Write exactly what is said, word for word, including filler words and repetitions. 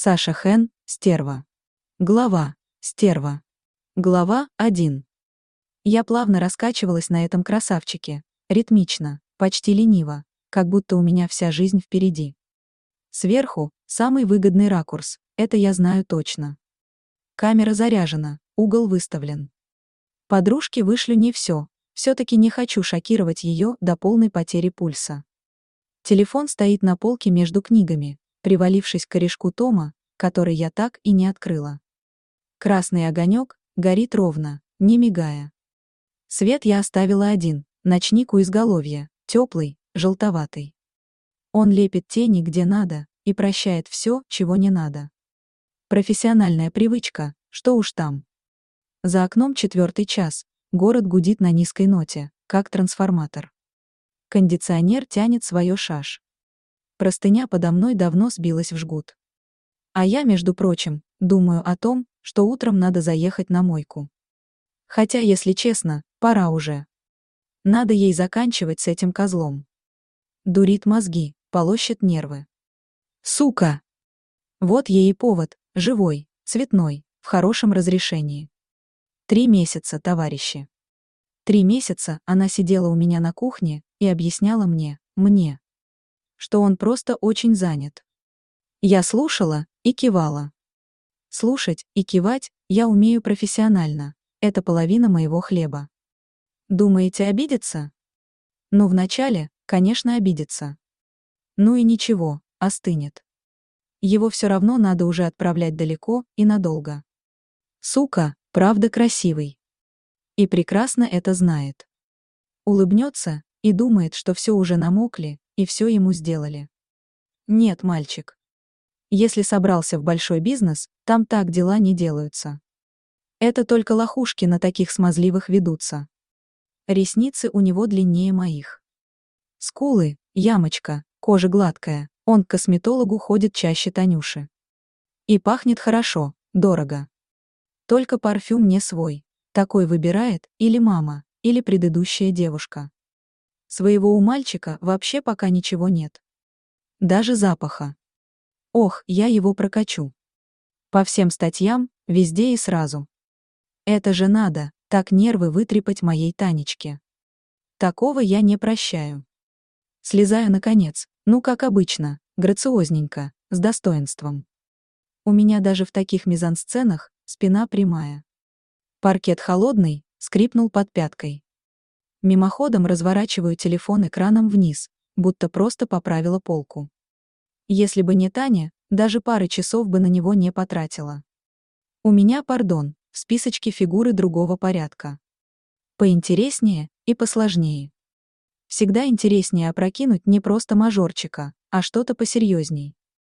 Саша Хен, стерва. Глава. Стерва. Глава один. Я плавно раскачивалась на этом красавчике, ритмично, почти лениво, как будто у меня вся жизнь впереди. Сверху — самый выгодный ракурс, это я знаю точно. Камера заряжена, угол выставлен. Подружке вышлю не все, все-таки не хочу шокировать ее до полной потери пульса. Телефон стоит на полке между книгами, привалившись к корешку тома, который я так и не открыла. Красный огонек горит ровно, не мигая. Свет я оставила один, ночник у изголовья, теплый, желтоватый. Он лепит тени где надо и прощает все, чего не надо. Профессиональная привычка, что уж там. За окном четвертый час, город гудит на низкой ноте, как трансформатор. Кондиционер тянет свое шаш. Простыня подо мной давно сбилась в жгут. А я, между прочим, думаю о том, что утром надо заехать на мойку. Хотя, если честно, пора уже. Надо ей заканчивать с этим козлом. Дурит мозги, полощет нервы. Сука! Вот ей и повод, живой, цветной, в хорошем разрешении. Три месяца, товарищи. Три месяца она сидела у меня на кухне и объясняла мне, мне, что он просто очень занят. Я слушала и кивала. Слушать и кивать я умею профессионально, это половина моего хлеба. Думаете, обидится? Ну, вначале, конечно, обидится. Ну и ничего, остынет. Его все равно надо уже отправлять далеко и надолго. Сука, правда красивый. И прекрасно это знает. Улыбнется и думает, что все уже намокли, и все ему сделали. Нет, мальчик. Если собрался в большой бизнес, там так дела не делаются. Это только лохушки на таких смазливых ведутся. Ресницы у него длиннее моих. Скулы, ямочка, кожа гладкая, он к косметологу ходит чаще Танюши. И пахнет хорошо, дорого. Только парфюм не свой, такой выбирает или мама, или предыдущая девушка. Своего у мальчика вообще пока ничего нет. Даже запаха. Ох, я его прокачу. По всем статьям, везде и сразу. Это же надо, так нервы вытрепать моей Танечке. Такого я не прощаю. Слезаю наконец, ну как обычно, грациозненько, с достоинством. У меня даже в таких мизансценах спина прямая. Паркет холодный, скрипнул под пяткой. Мимоходом разворачиваю телефон экраном вниз, будто просто поправила полку. Если бы не Таня, даже пары часов бы на него не потратила. У меня, пардон, в списочке фигуры другого порядка. Поинтереснее и посложнее. Всегда интереснее опрокинуть не просто мажорчика, а что-то посерьезней.